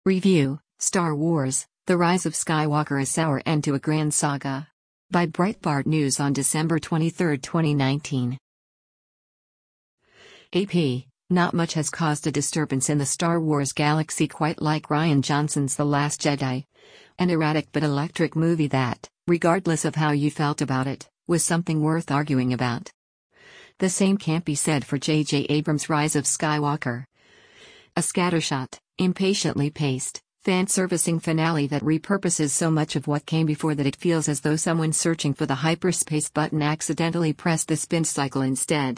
Review: Star Wars: The Rise of Skywalker, a sour end to a grand saga. By Breitbart News on December 23, 2019. AP: Not much has caused a disturbance in the Star Wars galaxy quite like Rian Johnson's The Last Jedi. An erratic but electric movie that, regardless of how you felt about it, was something worth arguing about. The same can't be said for J.J. Abrams' Rise of Skywalker. A scattershot, impatiently paced, fan-servicing finale that repurposes so much of what came before that it feels as though someone searching for the hyperspace button accidentally pressed the spin cycle instead.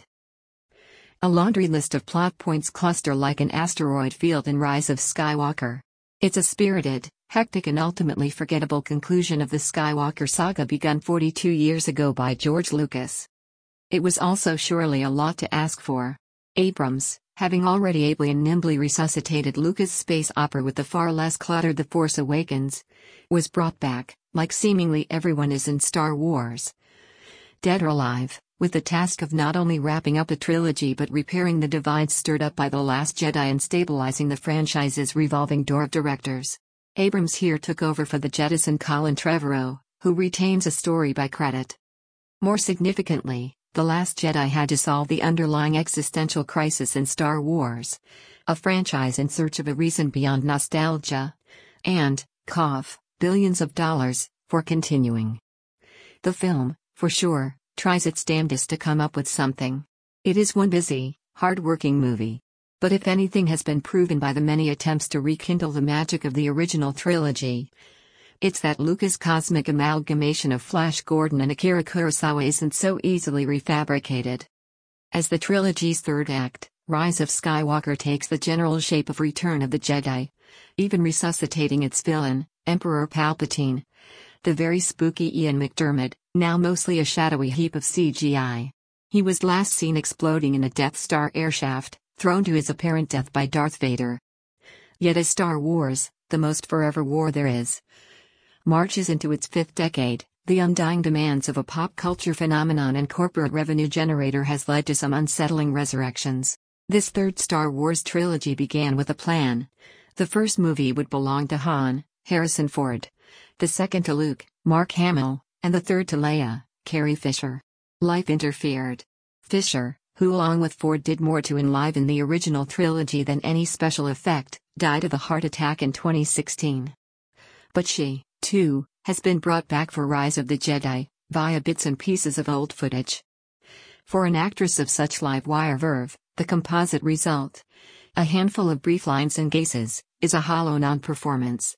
A laundry list of plot points cluster like an asteroid field in Rise of Skywalker. It's a spirited, hectic and ultimately forgettable conclusion of the Skywalker saga begun 42 years ago by George Lucas. It was also surely a lot to ask for. Abrams, having already ably and nimbly resuscitated Lucas' space opera with the far less cluttered The Force Awakens, was brought back, like seemingly everyone is in Star Wars, dead or alive, with the task of not only wrapping up a trilogy but repairing the divides stirred up by The Last Jedi and stabilizing the franchise's revolving door of directors. Abrams here took over for the jettisoned Colin Trevorrow, who retains a story by credit. More significantly, The Last Jedi had to solve the underlying existential crisis in Star Wars, a franchise in search of a reason beyond nostalgia, and, billions of dollars, for continuing. The film, for sure, tries its damnedest to come up with something. It is one busy, hard-working movie. But if anything has been proven by the many attempts to rekindle the magic of the original trilogy, it's that Lucas' cosmic amalgamation of Flash Gordon and Akira Kurosawa isn't so easily refabricated. As the trilogy's third act, Rise of Skywalker takes the general shape of Return of the Jedi, even resuscitating its villain, Emperor Palpatine, the very spooky Ian McDiarmid, now mostly a shadowy heap of CGI. He was last seen exploding in a Death Star airshaft, thrown to his apparent death by Darth Vader. Yet as Star Wars, the most forever war there is, marches into its fifth decade, the undying demands of a pop culture phenomenon and corporate revenue generator has led to some unsettling resurrections. This third Star Wars trilogy began with a plan. The first movie would belong to Han, Harrison Ford, the second to Luke, Mark Hamill, and the third to Leia, Carrie Fisher. Life interfered. Fisher, who along with Ford did more to enliven the original trilogy than any special effect, died of a heart attack in 2016. But she, too, has been brought back for Rise of the Jedi, via bits and pieces of old footage. For an actress of such live wire verve, the composite result, a handful of brief lines and gazes, is a hollow non-performance.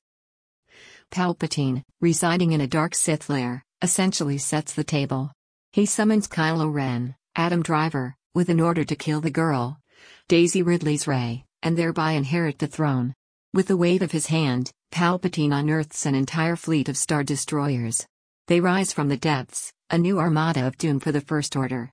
Palpatine, residing in a dark Sith lair, essentially sets the table. He summons Kylo Ren, Adam Driver, with an order to kill the girl, Daisy Ridley's Rey, and thereby inherit the throne. With the wave of his hand, Palpatine unearths an entire fleet of Star Destroyers. They rise from the depths, a new armada of doom for the First Order.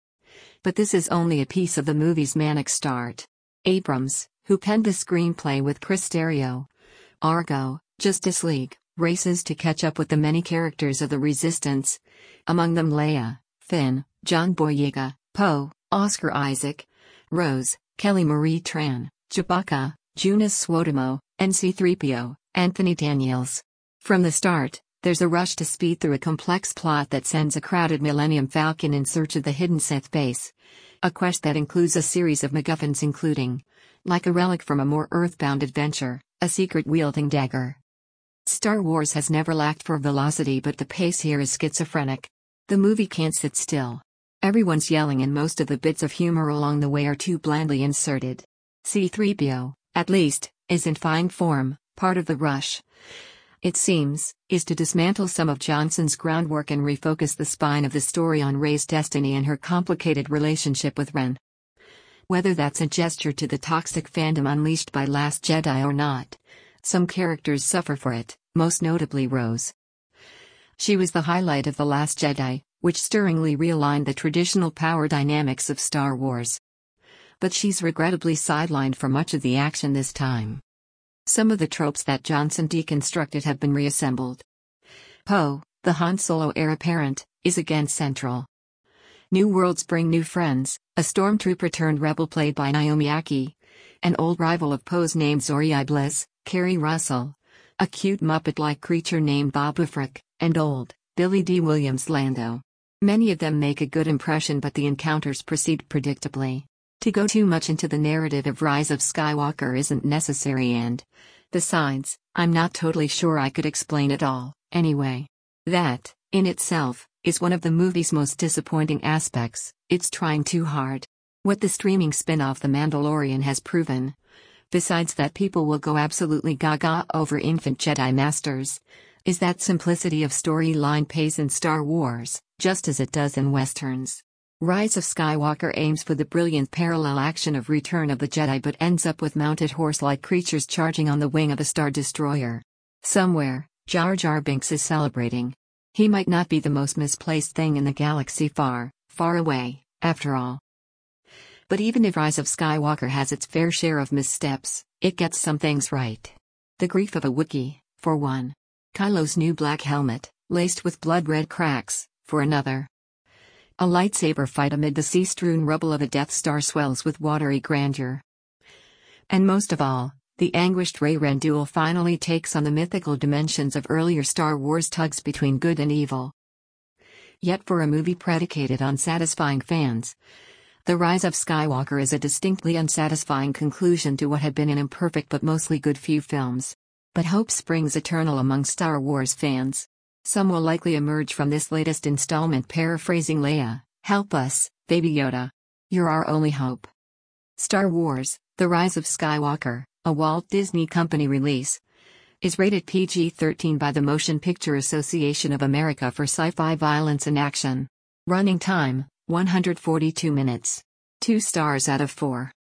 But this is only a piece of the movie's manic start. Abrams, who penned the screenplay with Chris Terrio, Argo, Justice League, races to catch up with the many characters of the Resistance, among them Leia, Finn, John Boyega, Poe, Oscar Isaac, Rose, Kelly Marie Tran, Chewbacca, Joonas Suotamo, and C-3PO, Anthony Daniels. From the start, there's a rush to speed through a complex plot that sends a crowded Millennium Falcon in search of the hidden Sith base. A quest that includes a series of MacGuffins including, like a relic from a more earthbound adventure, a secret-wielding dagger. Star Wars has never lacked for velocity, but the pace here is schizophrenic. The movie can't sit still. Everyone's yelling and most of the bits of humor along the way are too blandly inserted. C-3PO, at least, is in fine form. Part of the rush, it seems, is to dismantle some of Johnson's groundwork and refocus the spine of the story on Rey's destiny and her complicated relationship with Ren. Whether that's a gesture to the toxic fandom unleashed by Last Jedi or not, some characters suffer for it, most notably Rose. She was the highlight of The Last Jedi, which stirringly realigned the traditional power dynamics of Star Wars. But she's regrettably sidelined for much of the action this time. Some of the tropes that Johnson deconstructed have been reassembled. Poe, the Han Solo heir apparent, is again central. New worlds bring new friends, a stormtrooper turned rebel played by Naomi Ackie, an old rival of Poe's named Zori Bliss, Kerry Russell, a cute Muppet-like creature named Babu Frick, and old Billy D. Williams Lando. Many of them make a good impression, but the encounters proceed predictably. To go too much into the narrative of Rise of Skywalker isn't necessary, and besides, I'm not totally sure I could explain it all, anyway. That, in itself, is one of the movie's most disappointing aspects. It's trying too hard. What the streaming spin-off The Mandalorian has proven, besides that people will go absolutely gaga over infant Jedi Masters, is that simplicity of storyline pays in Star Wars, just as it does in Westerns. Rise of Skywalker aims for the brilliant parallel action of Return of the Jedi but ends up with mounted horse-like creatures charging on the wing of a Star Destroyer. Somewhere, Jar Jar Binks is celebrating. He might not be the most misplaced thing in the galaxy far, far away, after all. But even if Rise of Skywalker has its fair share of missteps, it gets some things right. The grief of a Wookiee, for one. Kylo's new black helmet, laced with blood-red cracks, for another. A lightsaber fight amid the sea-strewn rubble of a Death Star swells with watery grandeur. And most of all, the anguished Rey-Ren duel finally takes on the mythical dimensions of earlier Star Wars tugs between good and evil. Yet for a movie predicated on satisfying fans, The Rise of Skywalker is a distinctly unsatisfying conclusion to what had been an imperfect but mostly good few films. But hope springs eternal among Star Wars fans. Some will likely emerge from this latest installment paraphrasing Leia, "Help us, Baby Yoda. You're our only hope." Star Wars, The Rise of Skywalker, a Walt Disney Company release, is rated PG-13 by the Motion Picture Association of America for sci-fi violence and action. Running time, 142 minutes. 2 stars out of 4.